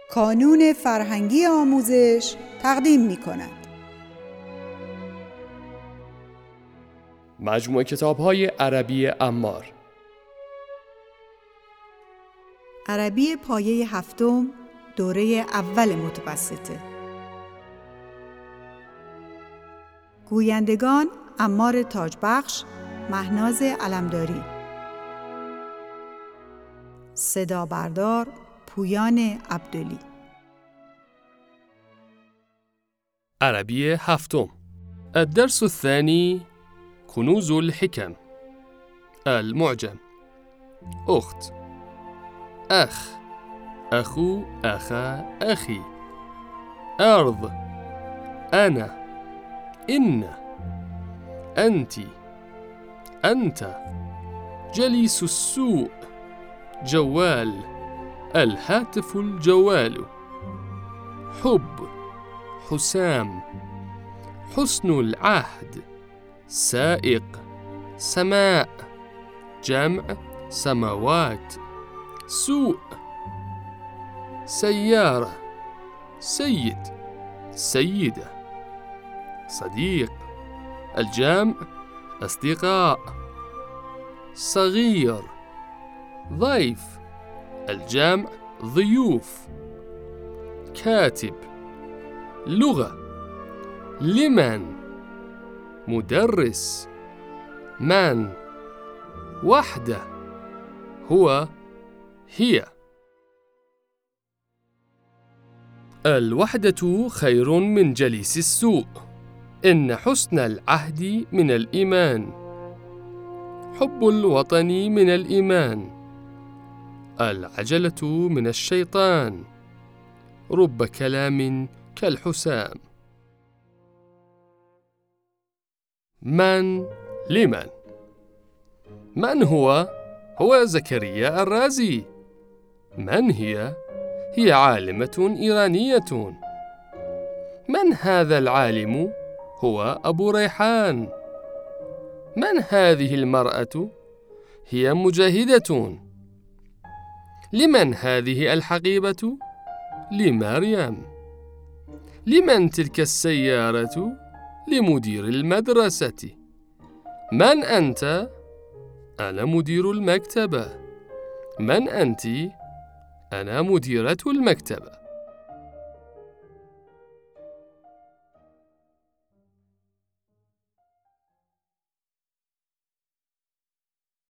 کانون فرهنگی آموزش تقدیم می‌کند. مجموعه کتاب‌های عربی عمار. عربی پایه 7 دوره اول متوسطه. گویندگان عمار تاجبخش، مهناز علمداری. صدا بردار پویان عبدلی. عربي 7. الدرس الثاني كنوز الحكم. المعجم: أخت، أخ، أخو، أخا، أخي. أرض: أنا، إن، أنت، أنت. جليس السوء: جوال، الهاتف الجوال. حب: حسام. حسن العهد: سائق، سماء، جمع سماوات. سوء: سيارة، سيد، سيدة. صديق: الجمع أصدقاء. صغير: ضيف، الجمع ضيوف. كاتب: لغة. لمن: مدرس. من: وحده. هو، هي. الوحدة خير من جليس السوء. إن حسن العهد من الإيمان. حب الوطن من الإيمان. العجلة من الشيطان. رب كلام كالحسام. من لمن. من هو؟ هو زكريا الرازي. من هي؟ هي عالمة إيرانية. من هذا العالم؟ هو أبو ريحان. من هذه المرأة؟ هي مجاهدة. لمن هذه الحقيبة؟ لمريم. لمن تلك السيارة؟ لمدير المدرسة. من أنت؟ أنا مدير المكتبة. من أنت؟ أنا مديرة المكتبة.